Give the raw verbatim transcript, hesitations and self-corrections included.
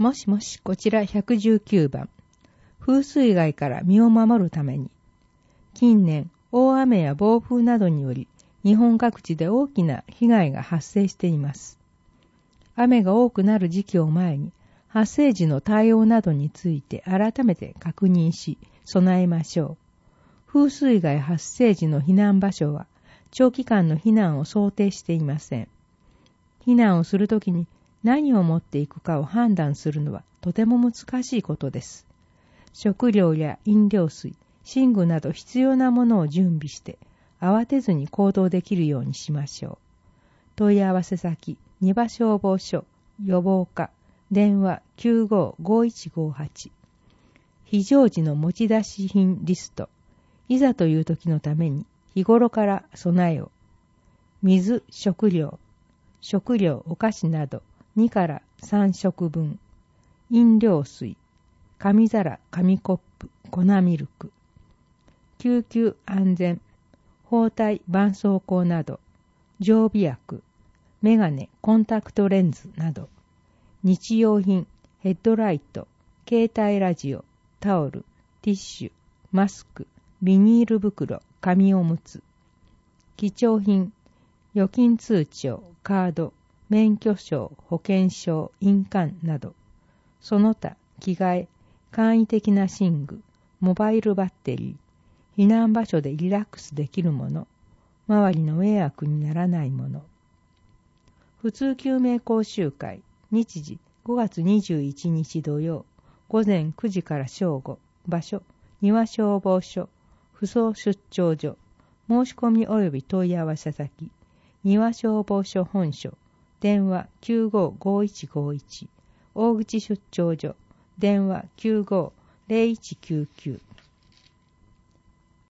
もしもし、こちらひゃくじゅうきゅうばん。風水害から身を守るために。近年、大雨や暴風などにより、日本各地で大きな被害が発生しています。雨が多くなる時期を前に、発生時の対応などについて改めて確認し、備えましょう。風水害発生時の避難場所は、長期間の避難を想定していません。避難をするときに何を持っていくかを判断するのはとても難しいことです。食料や飲料水、寝具など必要なものを準備して、慌てずに行動できるようにしましょう。問い合わせ先、にば消防署、予防課、電話 きゅうごーごーいちごーはち。非常時の持ち出し品リスト。いざという時のために日頃から備えを。水、食料。食料、お菓子などにからさんしょくぶん。飲料水。紙皿、紙コップ、粉ミルク。救急安全。包帯、絆創膏など。常備薬。メガネ、コンタクトレンズなど。日用品、ヘッドライト、携帯ラジオ、タオル、ティッシュ、マスク、ビニール袋、紙おむつ。貴重品、預金通帳、カード、免許証、保険証、印鑑など。その他、着替え、簡易的な寝具、モバイルバッテリー、避難場所でリラックスできるもの、周りの迷惑にならないもの。普通救命講習会、日時ごがつにじゅういちにち土曜、午前くじから正午、場所、庭消防署、扶桑出張所、申し込み及び問い合わせ先、庭消防署本所、電話 きゅうごーごーいちごーいち、大口出張所、電話 きゅうごーぜろいちきゅうきゅう。